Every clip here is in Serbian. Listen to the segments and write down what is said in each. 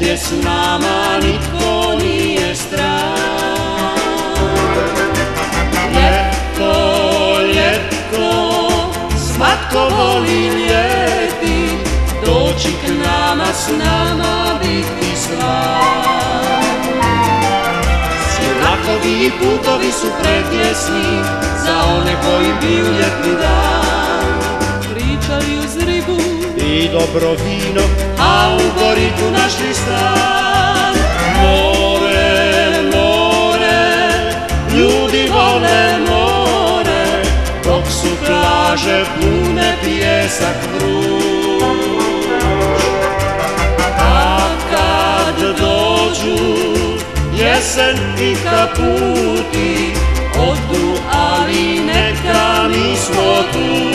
ovdje s nama nitko nije stran. Ljeto, ljeto, svatko voli ljeti, doći k nama, s nama biti slan. Vlakovi i putovi su pretjesni za one koji bi u ljetni dan pričali uz ribu i dobro vino, a u Goriku našli stan. More, more, ljudi vole more, dok su plaže pune pijesak vruć. A kad dođu jesen i kaputi, odu, ali neka mi smo tu.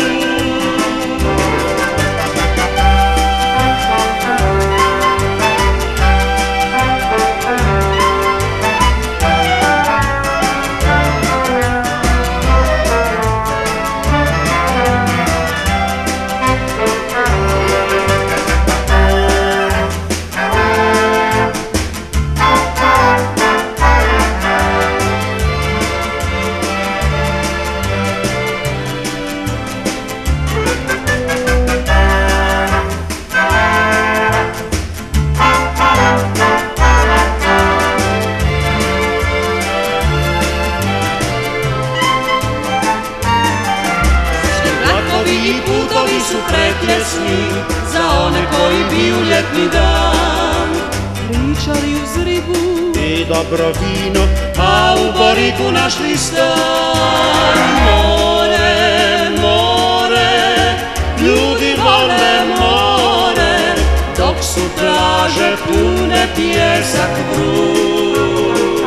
I putovi su pretjesni za one koji bi u ljetni dan pričali uz ribu i dobro vino, a u Goriku našli stan. More, more, ljudi vole more, dok su plaže pune pijesak vruć.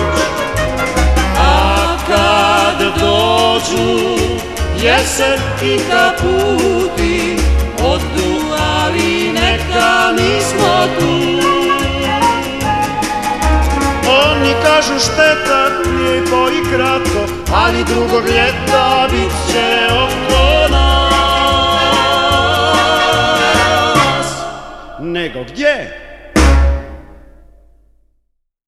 A kad dođu jesen i kaputi, odu, ali neka mi smo tu. Oni kažu šteta, lijepo i kratko, ali drugog ljeta bit će oko nas. nego gdje?